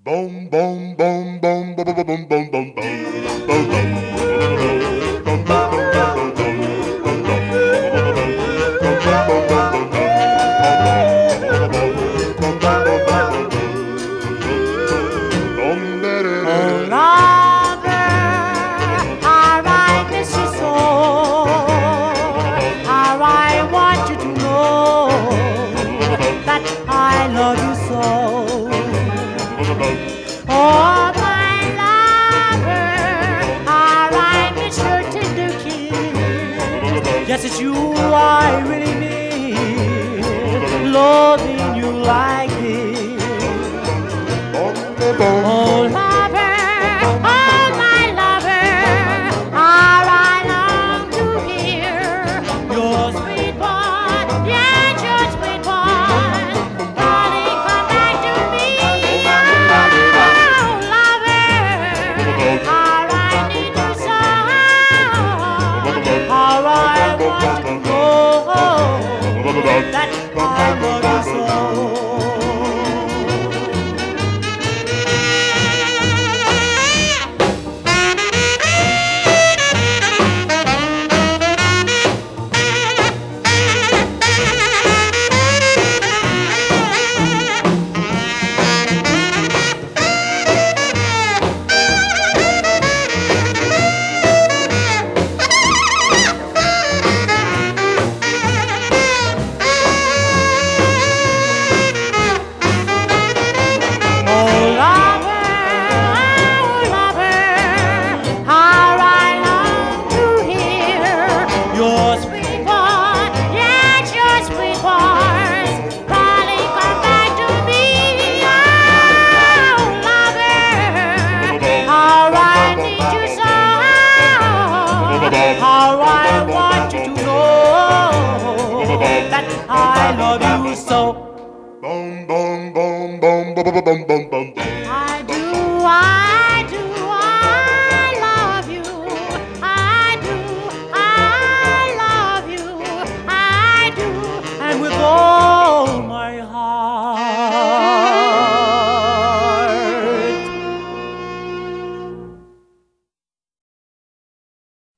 Oh, my lover, how I miss your tender kiss. Yes, it's you I really miss, loving you like this. Oh, lover, oh, my lover, how I long to hear your sweet voice, yes, your sweet voice, darling, come back to me. Oh, lover, how I need you so, how I want to know that I love you so. Your sweet voice, yes, your sweet voice, darling, come back to me. Oh, lover, how I need you so, how I want you to know that I love you so.